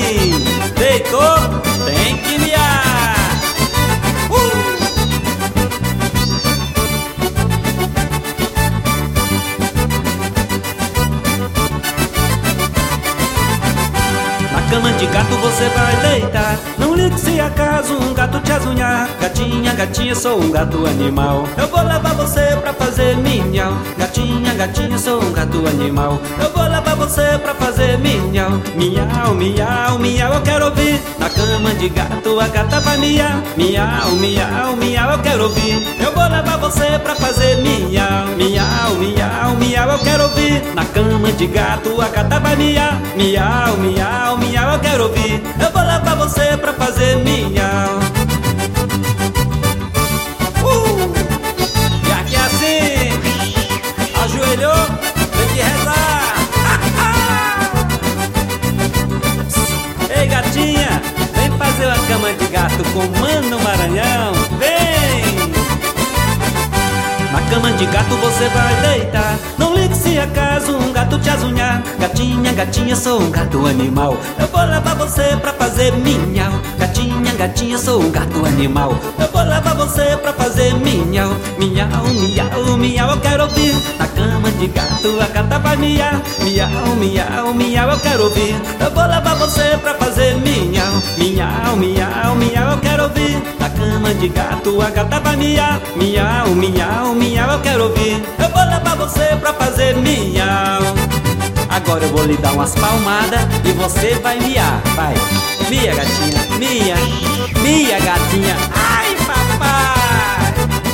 assim. Deitou, tem que miar. Na cama de gato você vai deitar. Não ligue se acaso um gato te azunhar. Gatinha, gatinha, sou um gato animal. Eu vou levar você pra fazer minhau. Gatinha, gatinha, sou um gato animal. Eu vou levar você pra fazer minhau. Miau, miau, miau, eu quero ouvir. Na cama de gato a gata vai miar. Miau, miau, miau, eu quero ouvir. Eu vou levar você pra fazer miau. Miau, miau, miau, eu quero ouvir. Na cama de gato a gata vai miar. Miau, miau, miau, eu quero ouvir. Eu vou levar você pra fazer miau. E aqui é assim. Ajoelhou, tem que rezar. Ei gatinha, vem fazer uma cama de gato com Mano Maranhão. Vem! Na cama de gato você vai deitar. Não ligue se acaso um gato te azunhar. Gatinha, gatinha, sou um gato animal. Eu vou levar você pra fazer minhau. Gatinha, gatinha, sou um gato animal. Eu vou levar você pra fazer minhau. Miau, miau, miau, eu quero ouvir. Na cama de gato a gata vai miar. Miau, miau, miau, eu quero ouvir. Eu vou levar você pra fazer minhau. Miau, miau, miau, eu quero ouvir. Na cama de gato a gata vai miar. Miau, miau, miau, eu quero ouvir. Eu vou levar você pra fazer miau. Agora eu vou lhe dar umas palmadas e você vai miar. Vai, mia gatinha, mia, mia gatinha. Ai papai.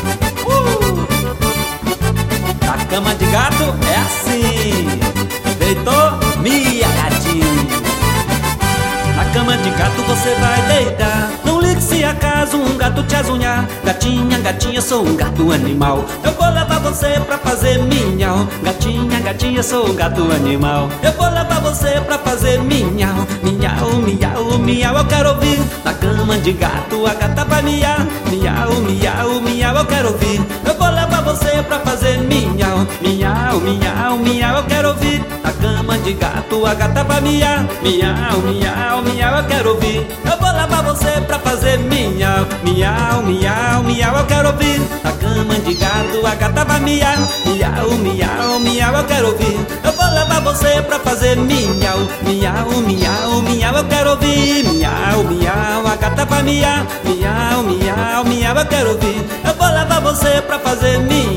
Na cama de gato é assim. Deitou, mia gatinha. Na cama de gato você vai deitar. Não ligue se acaso um gato te azunhar. Gatinha, gatinha, sou um gato animal. Eu vou levar você pra fazer minhau. Gatinha, gatinha, sou um gato animal. Eu vou levar você pra fazer minhau. Miau, miau, miau, eu quero ouvir. Na cama de gato a gata vai miar. Miau, miau, miau, eu quero ouvir. Eu vou levar você pra fazer minhau. Miau, miau, miau, eu quero ouvir. Na cama de gato a gata vai miar. Miau, miau, miau, eu quero ouvir. Eu vou levar você pra fazer miau. Miau, miau, miau, eu quero ouvir. Na cama de gato a gata vai miar. Miau, miau, miau, eu quero ouvir. Eu vou levar você pra fazer miau. Miau, miau, miau, eu quero ouvir. Miau, miau, a gata vai miar. Miau, miau, miau, eu quero ouvir. Eu vou levar você pra fazer miau.